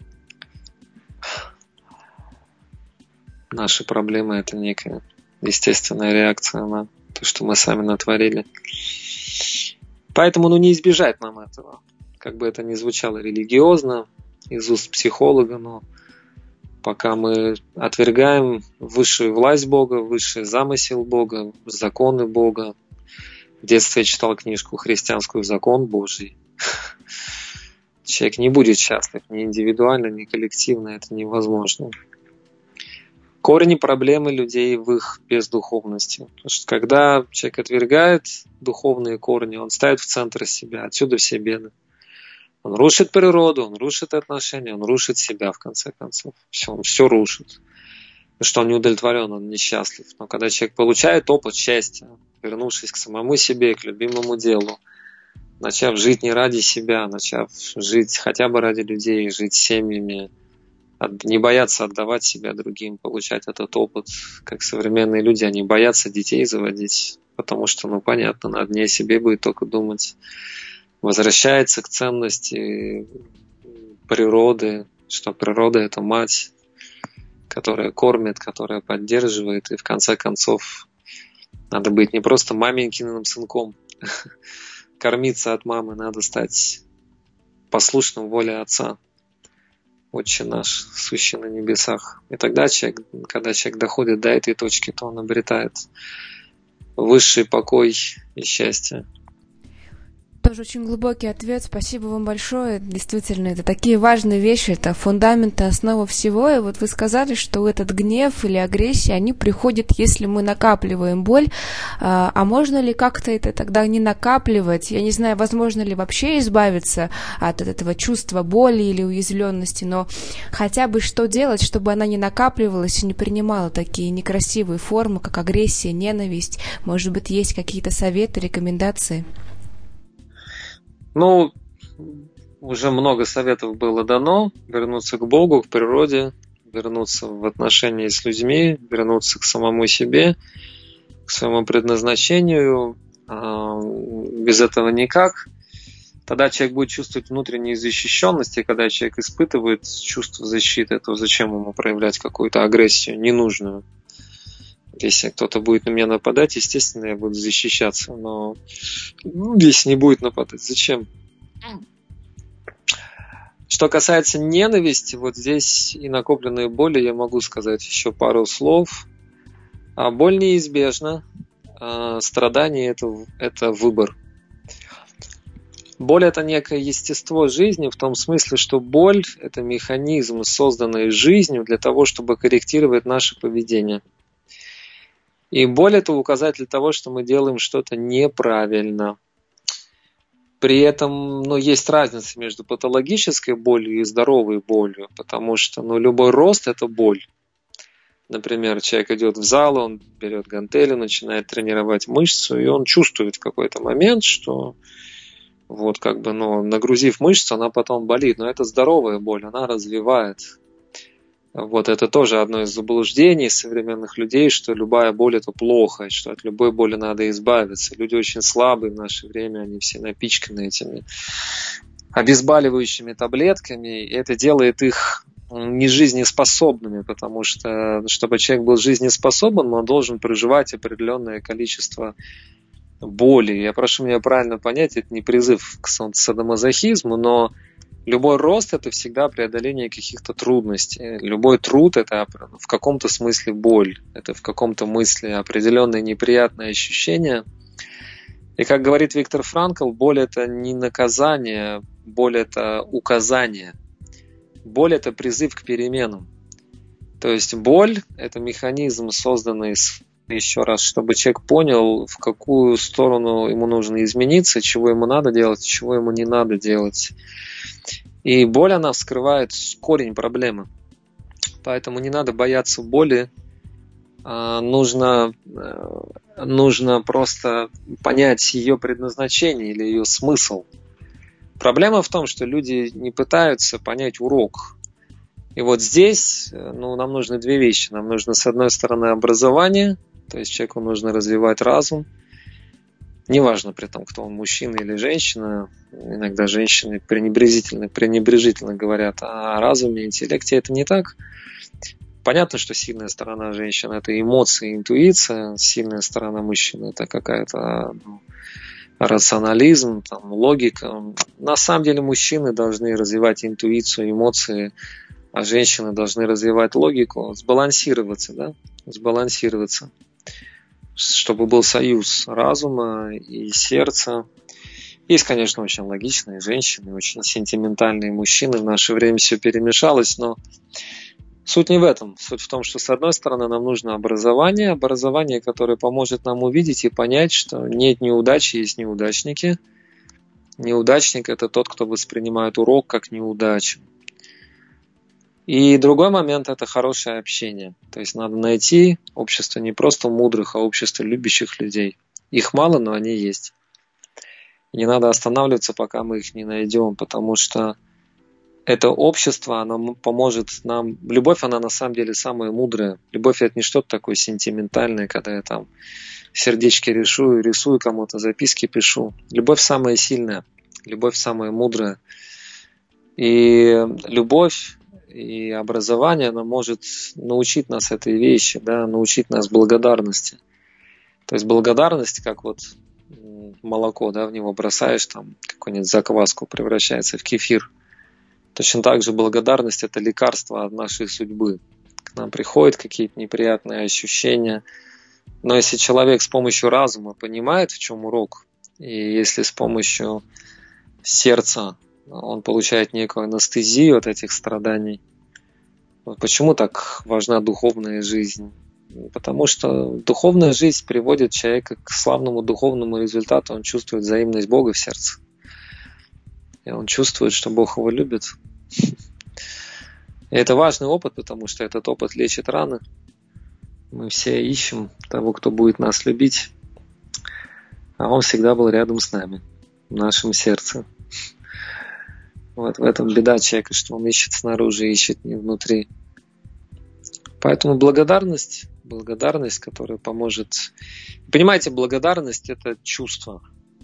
Наши проблемы — это некая естественная реакция на то, что мы сами натворили. Поэтому, ну, не избежать нам этого. Как бы это ни звучало религиозно, из уст психолога, но пока мы отвергаем высшую власть Бога, высший замысел Бога, законы Бога. В детстве я читал книжку христианскую «Закон Божий». Человек не будет счастлив ни индивидуально, ни коллективно, это невозможно. Корни проблемы людей в их бездуховности. Потому что когда человек отвергает духовные корни, он ставит в центр себя, отсюда все беды. Он рушит природу, он рушит отношения, он рушит себя, в конце концов. Все, он все рушит. Потому что он не удовлетворен, он несчастлив. Но когда человек получает опыт счастья, вернувшись к самому себе, к любимому делу, начав жить не ради себя, начав жить хотя бы ради людей, жить семьями, не бояться отдавать себя другим, получать этот опыт, как современные люди, они боятся детей заводить, потому что, ну, понятно, на дне о себе будет только думать. Возвращается к ценности природы, что природа — это мать, которая кормит, которая поддерживает, и в конце концов надо быть не просто маменькиным сынком, кормиться от мамы, надо стать послушным воле Отца. Отче наш, сущий на небесах. И тогда человек, когда человек доходит до этой точки, то он обретает высший покой и счастье. Тоже очень глубокий ответ. Спасибо вам большое. Действительно, это такие важные вещи, это фундамент и основа всего. И вот вы сказали, что этот гнев или агрессия, они приходят, если мы накапливаем боль. А можно ли как-то это тогда не накапливать? Я не знаю, возможно ли вообще избавиться от этого чувства боли или уязвленности, но хотя бы что делать, чтобы она не накапливалась и не принимала такие некрасивые формы, как агрессия, ненависть? Может быть, есть какие-то советы, рекомендации? Ну, уже много советов было дано. Вернуться к Богу, к природе, вернуться в отношения с людьми, вернуться к самому себе, к своему предназначению. Без этого никак. Тогда человек будет чувствовать внутреннюю защищенность, и когда человек испытывает чувство защиты, то зачем ему проявлять какую-то агрессию ненужную? Если кто-то будет на меня нападать, естественно, я буду защищаться. Но ну, если не будет нападать, зачем? Что касается ненависти, вот здесь и накопленной боли, я могу сказать еще пару слов. А боль неизбежна. А страдание это, – это выбор. Боль – это некое естество жизни в том смысле, что боль – это механизм, созданный жизнью для того, чтобы корректировать наше поведение. И боль – это указатель того, что мы делаем что-то неправильно. При этом ну, есть разница между патологической болью и здоровой болью, потому что ну, любой рост – это боль. Например, человек идет в зал, он берет гантели, начинает тренировать мышцу, и он чувствует в какой-то момент, что вот как бы, ну, нагрузив мышцу, она потом болит. Но это здоровая боль, она развивает. Вот это тоже одно из заблуждений современных людей, что любая боль – это плохо, что от любой боли надо избавиться. Люди очень слабые в наше время, они все напичканы этими обезболивающими таблетками, и это делает их нежизнеспособными, потому что, чтобы человек был жизнеспособен, он должен проживать определенное количество боли. Я прошу меня правильно понять, это не призыв к садомазохизму, но любой рост – это всегда преодоление каких-то трудностей. Любой труд – это в каком-то смысле боль. Это в каком-то смысле определенные неприятные ощущения. И как говорит Виктор Франкл, боль – это не наказание, боль – это указание. Боль – это призыв к переменам. То есть боль – это механизм, созданный еще раз, чтобы человек понял, в какую сторону ему нужно измениться, чего ему надо делать, чего ему не надо делать. И боль, она вскрывает корень проблемы. Поэтому не надо бояться боли. Нужно, нужно просто понять ее предназначение или ее смысл. Проблема в том, что люди не пытаются понять урок. И вот здесь ну, нам нужны две вещи. Нам нужно, с одной стороны, образование, то есть человеку нужно развивать разум. Неважно при том, кто он, мужчина или женщина. Иногда женщины пренебрежительно, пренебрежительно говорят о разуме, интеллекте. Это не так. Понятно, что сильная сторона женщины – это эмоции, интуиция. Сильная сторона мужчины – это какая-то ну, рационализм, там, логика. На самом деле мужчины должны развивать интуицию, эмоции, а женщины должны развивать логику, сбалансироваться, да? Сбалансироваться, чтобы был союз разума и сердца. Есть, конечно, очень логичные женщины, очень сентиментальные мужчины. В наше время все перемешалось, но суть не в этом. Суть в том, что, с одной стороны, нам нужно образование, образование, которое поможет нам увидеть и понять, что нет неудачи, есть неудачники. Неудачник – это тот, кто воспринимает урок как неудачу. И другой момент – это хорошее общение. То есть надо найти общество не просто мудрых, а общество любящих людей. Их мало, но они есть. И не надо останавливаться, пока мы их не найдем, потому что это общество, оно поможет нам. Любовь, она на самом деле самая мудрая. Любовь – это не что-то такое сентиментальное, когда я там сердечки рисую, рисую кому-то, записки пишу. Любовь самая сильная, любовь самая мудрая. И любовь и образование, оно может научить нас этой вещи, да, научить нас благодарности. То есть благодарность, как вот молоко, да, в него бросаешь, там какую-нибудь закваску, превращается в кефир. Точно так же благодарность – это лекарство от нашей судьбы. К нам приходят какие-то неприятные ощущения. Но если человек с помощью разума понимает, в чем урок, и если с помощью сердца он получает некую анестезию от этих страданий. Вот почему так важна духовная жизнь? Потому что духовная жизнь приводит человека к славному духовному результату. Он чувствует взаимность Бога в сердце. И он чувствует, что Бог его любит. И это важный опыт, потому что этот опыт лечит раны. Мы все ищем того, кто будет нас любить. А он всегда был рядом с нами, в нашем сердце. Вот в этом беда человека, что он ищет снаружи, ищет не внутри. Поэтому благодарность, благодарность, которая поможет... Понимаете, благодарность – это чувство.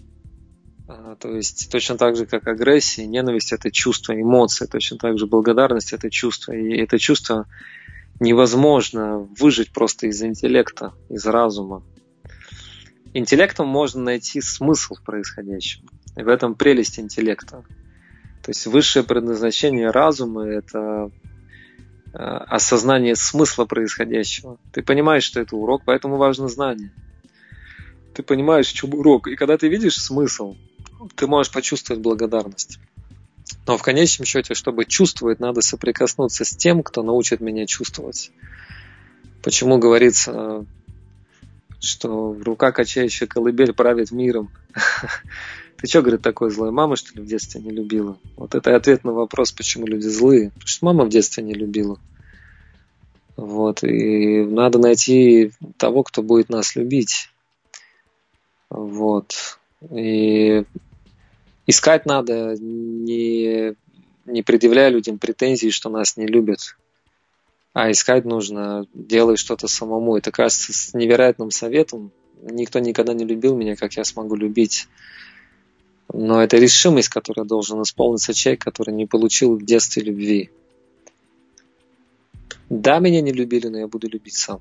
А, то есть точно так же, как агрессия, ненависть – это чувство, эмоции. Точно так же благодарность – это чувство. И это чувство невозможно выжить просто из интеллекта, из разума. Интеллектом можно найти смысл в происходящем. И в этом прелесть интеллекта. То есть высшее предназначение разума – это осознание смысла происходящего. Ты понимаешь, что это урок, поэтому важно знание. Ты понимаешь, в чем урок. И когда ты видишь смысл, ты можешь почувствовать благодарность. Но в конечном счете, чтобы чувствовать, надо соприкоснуться с тем, кто научит меня чувствовать. Почему говорится, что рука, качающая колыбель, правит миром? Ты что, говорит, такой злой? Мама, что ли, в детстве не любила? Вот это ответ на вопрос, почему люди злые. Потому что мама в детстве не любила. Вот. И надо найти того, кто будет нас любить. Вот. И искать надо, не, не предъявляя людям претензий, что нас не любят. А искать нужно, делай что-то самому. Это кажется с невероятным советом. Никто никогда не любил меня, как я смогу любить. Но это решимость, которая должен исполниться человек, который не получил в детстве любви. Да, меня не любили, но я буду любить сам.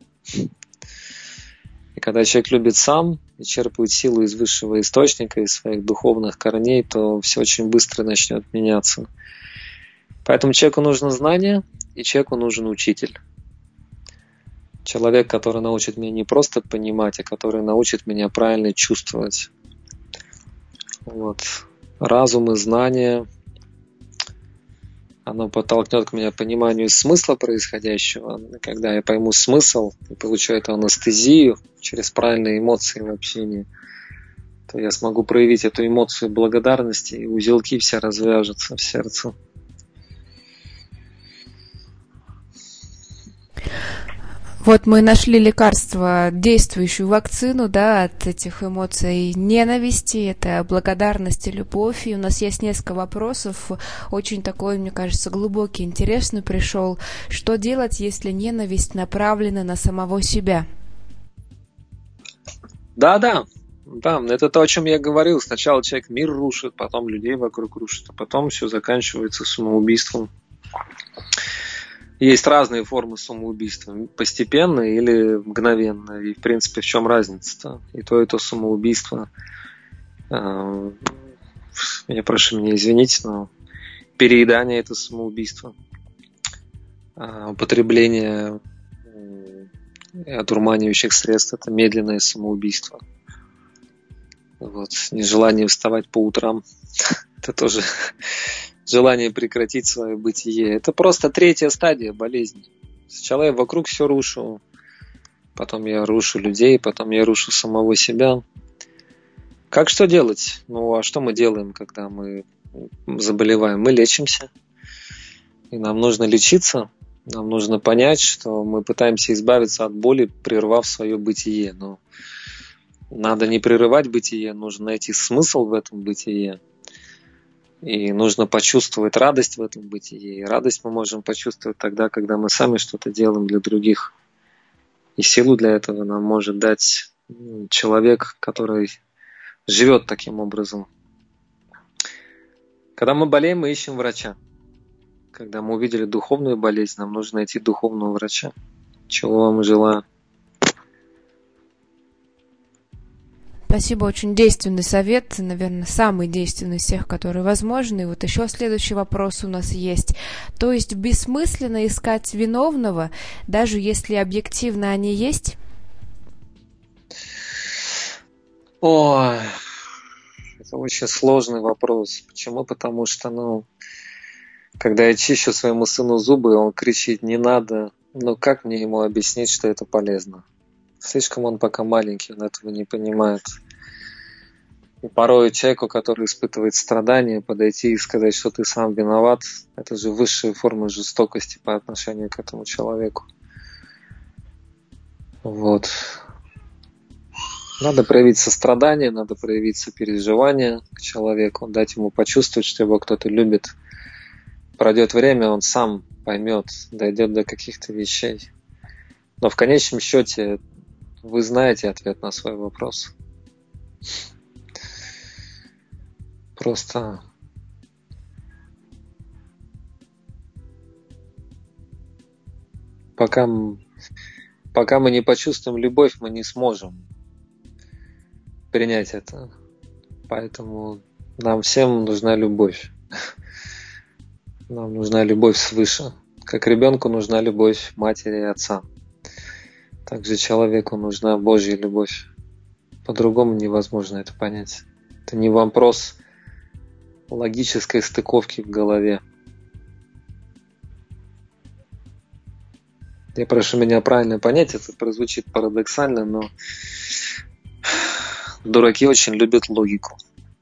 И когда человек любит сам и черпает силу из высшего источника, из своих духовных корней, то все очень быстро начнет меняться. Поэтому человеку нужно знание, и человеку нужен учитель. Человек, который научит меня не просто понимать, а который научит меня правильно чувствовать. Вот. Разум и знание, оно подтолкнет к меня пониманию смысла происходящего. Когда я пойму смысл и получу эту анестезию через правильные эмоции в общении, то я смогу проявить эту эмоцию благодарности, и узелки все развяжутся в сердце. Вот мы нашли лекарство, действующую вакцину, да, от этих эмоций ненависти, это благодарность и любовь. И у нас есть несколько вопросов, очень такой, мне кажется, глубокий, интересный пришел. Что делать, если ненависть направлена на самого себя? Да-да, да, это то, о чем я говорил. Сначала человек мир рушит, потом людей вокруг рушит, а потом все заканчивается самоубийством. Есть разные формы самоубийства, постепенные или мгновенные. И, в принципе, в чем разница-то? И то, и то самоубийство. Я прошу меня извинить, но переедание – это самоубийство. Употребление одурманивающих средств – это медленное самоубийство. Вот. Нежелание вставать по утрам – это тоже... желание прекратить свое бытие. Это просто третья стадия болезни. Сначала я вокруг все рушу, потом я рушу людей, потом я рушу самого себя. Как что делать? Ну, а что мы делаем, когда мы заболеваем? Мы лечимся. И нам нужно лечиться. Нам нужно понять, что мы пытаемся избавиться от боли, прервав свое бытие. Но надо не прерывать бытие, нужно найти смысл в этом бытие. И нужно почувствовать радость в этом бытие. И радость мы можем почувствовать тогда, когда мы сами что-то делаем для других. И силу для этого нам может дать человек, который живет таким образом. Когда мы болеем, мы ищем врача. Когда мы увидели духовную болезнь, нам нужно найти духовного врача. Чего вам и желаю. Спасибо, очень действенный совет, наверное, самый действенный из всех, которые возможны. И вот еще следующий вопрос у нас есть. То есть бессмысленно искать виновного, даже если объективно они есть? Ой, это очень сложный вопрос. Почему? Потому что, ну, когда я чищу своему сыну зубы, он кричит: не надо. Ну, как мне ему объяснить, что это полезно? Слишком он пока маленький, он этого не понимает. И порой человеку, который испытывает страдания, подойти и сказать, что ты сам виноват, это же высшая форма жестокости по отношению к этому человеку. Вот. Надо проявить сострадание, надо проявить сопереживание к человеку, дать ему почувствовать, что его кто-то любит. Пройдет время, он сам поймет, дойдет до каких-то вещей. Но в конечном счете вы знаете ответ на свой вопрос. Просто пока, пока мы не почувствуем любовь, мы не сможем принять это. Поэтому нам всем нужна любовь. Нам нужна любовь свыше. Как ребенку нужна любовь матери и отца. Также человеку нужна Божья любовь. По-другому невозможно это понять. Это не вопрос логической стыковки в голове. Я прошу меня правильно понять, это прозвучит парадоксально, но дураки очень любят логику.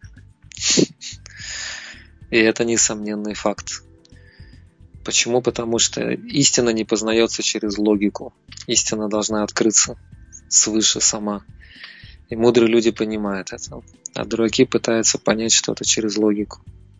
И это несомненный факт. Почему? Потому что истина не познается через логику. Истина должна открыться свыше сама. И мудрые люди понимают это. А дураки пытаются понять что-то через логику.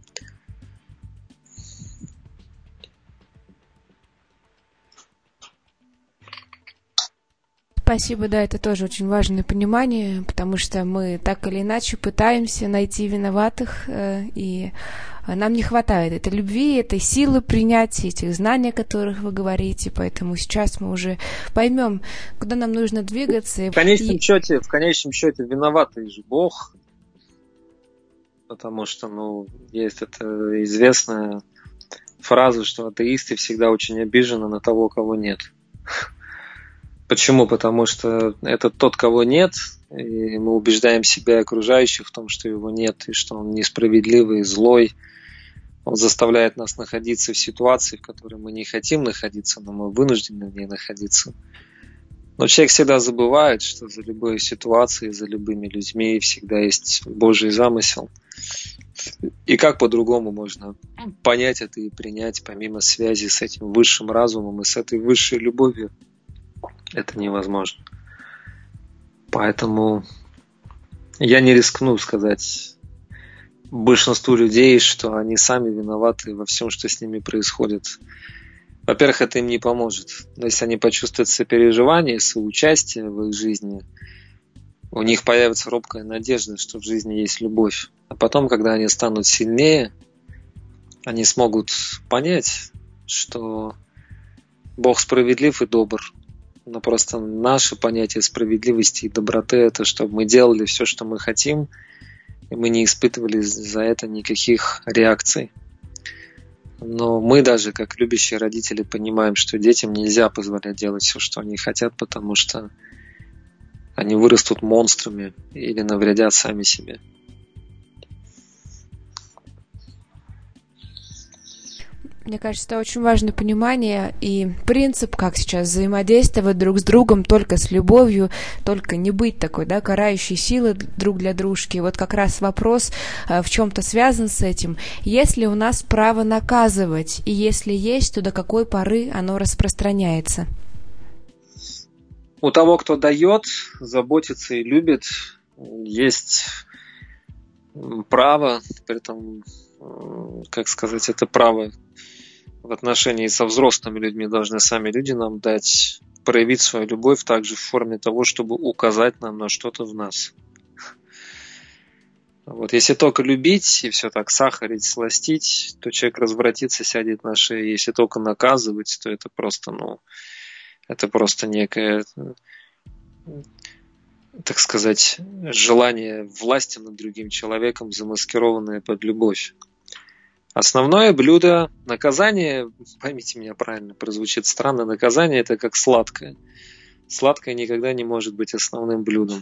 Спасибо, да, это тоже очень важное понимание, потому что мы так или иначе пытаемся найти виноватых, э, и нам не хватает этой любви, этой силы принятия, этих знаний, о которых вы говорите, поэтому сейчас мы уже поймем, куда нам нужно двигаться. В конечном и... счете, в конечном счете виноватый же Бог, потому что, ну, есть эта известная фраза, что атеисты всегда очень обижены на того, кого нет. Почему? Потому что это тот, кого нет, и мы убеждаем себя и окружающих в том, что его нет, и что он несправедливый, злой, Он заставляет нас находиться в ситуации, в которой мы не хотим находиться, но мы вынуждены в ней находиться. Но человек всегда забывает, что за любой ситуацией, за любыми людьми всегда есть Божий замысел. И как по-другому можно понять это и принять, помимо связи с этим высшим разумом и с этой высшей любовью? Это невозможно. Поэтому я не рискну сказать большинству людей, что они сами виноваты во всем, что с ними происходит. Во-первых, это им не поможет. Но если они почувствуют сопереживание, соучастие в их жизни, у них появится робкая надежда, что в жизни есть любовь. А потом, когда они станут сильнее, они смогут понять, что Бог справедлив и добр. Но просто наше понятие справедливости и доброты – это чтобы мы делали все, что мы хотим, и мы не испытывали за это никаких реакций. Но мы даже, как любящие родители, понимаем, что детям нельзя позволять делать все, что они хотят, потому что они вырастут монстрами или навредят сами себе. Мне кажется, это очень важное понимание и принцип, как сейчас взаимодействовать друг с другом только с любовью, только не быть такой, да, карающей силой друг для дружки. Вот как раз вопрос в чем-то связан с этим. Есть ли у нас право наказывать? И если есть, то до какой поры оно распространяется? У того, кто дает, заботится и любит, есть право, при этом, как сказать, это право в отношении со взрослыми людьми должны сами люди нам дать, проявить свою любовь также в форме того, чтобы указать нам на что-то в нас. Вот, если только любить и все так сахарить, сластить, то человек развратится, сядет на шею. Если только наказывать, то это просто, ну, это просто некое, так сказать, желание власти над другим человеком, замаскированное под любовь. Основное блюдо наказания, поймите меня правильно, прозвучит странно, наказание – это как сладкое. Сладкое никогда не может быть основным блюдом.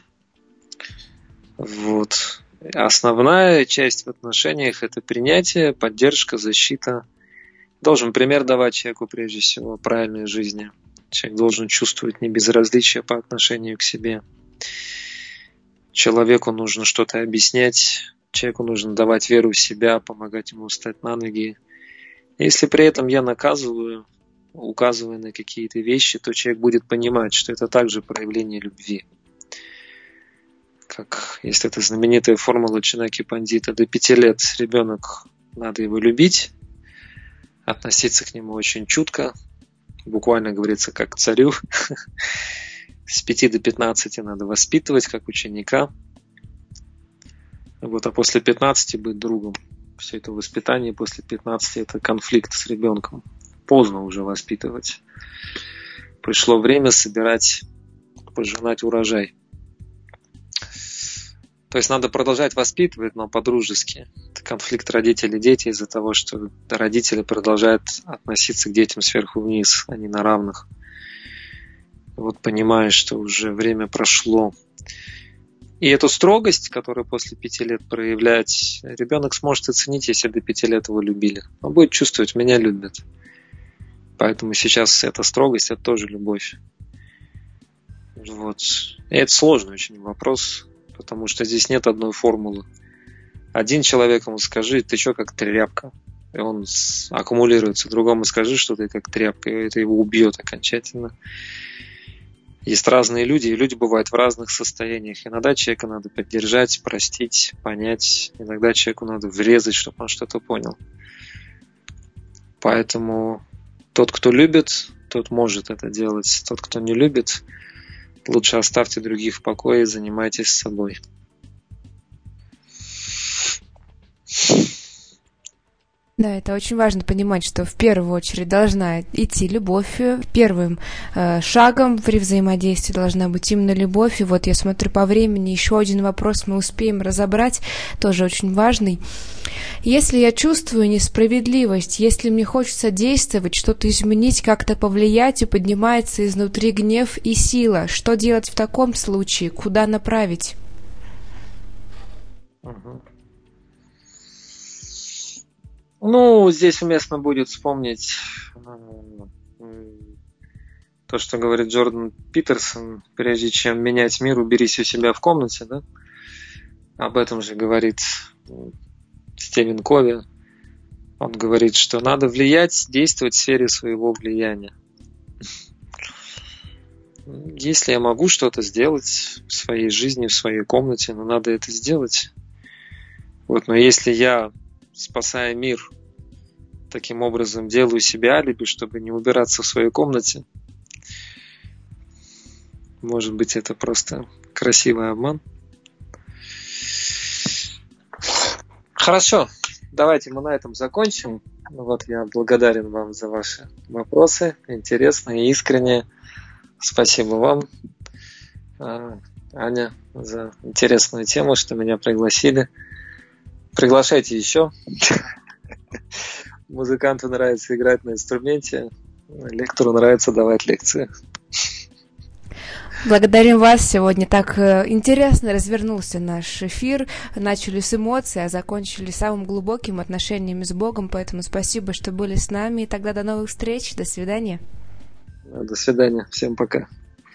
Вот. Основная часть в отношениях – это принятие, поддержка, защита. Должен пример давать человеку, прежде всего, правильной жизни. Человек должен чувствовать небезразличие по отношению к себе. Человеку нужно что-то объяснять. Человеку нужно давать веру в себя, помогать ему встать на ноги. Если при этом я наказываю, указывая на какие-то вещи, то человек будет понимать, что это также проявление любви. Как есть эта знаменитая формула Чинаки Пандита: до пяти лет ребенок, надо его любить, относиться к нему очень чутко, буквально говорится, как к царю. С пяти до пятнадцати надо воспитывать как ученика. Вот, а после пятнадцати быть другом. Все это воспитание после пятнадцати – это конфликт с ребенком. Поздно уже воспитывать. Пришло время собирать, пожинать урожай. То есть надо продолжать воспитывать, но по-дружески. Это конфликт родителей-дети из-за того, что родители продолжают относиться к детям сверху вниз, а не на равных. Вот понимаешь, что уже время прошло. И эту строгость, которую после пяти лет проявлять, ребенок сможет оценить, если до пяти лет его любили. Он будет чувствовать, меня любят. Поэтому сейчас эта строгость – это тоже любовь. Вот. И это сложный очень вопрос, потому что здесь нет одной формулы. Один человек ему скажи, ты что, как тряпка? И он аккумулируется. Другому скажи, что ты как тряпка, и это его убьет окончательно. Есть разные люди, и люди бывают в разных состояниях. Иногда человека надо поддержать, простить, понять. Иногда человеку надо врезать, чтобы он что-то понял. Поэтому тот, кто любит, тот может это делать. Тот, кто не любит, лучше оставьте других в покое и занимайтесь собой. Да, это очень важно понимать, что в первую очередь должна идти любовь. Первым э, шагом при взаимодействии должна быть именно любовь. И вот я смотрю по времени, еще один вопрос мы успеем разобрать, тоже очень важный. Если я чувствую несправедливость, если мне хочется действовать, что-то изменить, как-то повлиять, и поднимается изнутри гнев и сила, что делать в таком случае? Куда направить? Угу. Ну, здесь уместно будет вспомнить то, что говорит Джордан Питерсон: прежде чем менять мир, уберись у себя в комнате, да? Об этом же говорит Стивен Кови. Он говорит, что надо влиять, действовать в сфере своего влияния. Если я могу что-то сделать в своей жизни, в своей комнате, ну, надо это сделать. Вот, но если я, спасая мир, таким образом делаю себе алиби, чтобы не убираться в своей комнате, может быть, это просто красивый обман. Хорошо, давайте мы на этом закончим. Вот, я благодарен вам за ваши вопросы, интересные, искренние. Спасибо вам, Аня, за интересную тему, что меня пригласили. Приглашайте еще. Музыканту нравится играть на инструменте, лектору нравится давать лекции. Благодарим вас. Сегодня так интересно развернулся наш эфир. Начали с эмоций, а закончили самым глубоким отношениями с Богом. Поэтому спасибо, что были с нами. И тогда до новых встреч. До свидания. До свидания. Всем пока.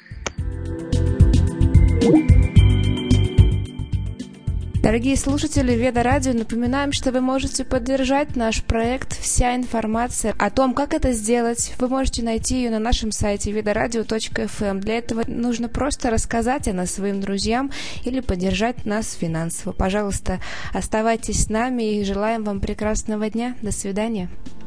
Дорогие слушатели Веда Радио, напоминаем, что вы можете поддержать наш проект. Вся информация о том, как это сделать, вы можете найти ее на нашем сайте ведарадио точка эф эм. Для этого нужно просто рассказать о нас своим друзьям или поддержать нас финансово. Пожалуйста, оставайтесь с нами и желаем вам прекрасного дня. До свидания.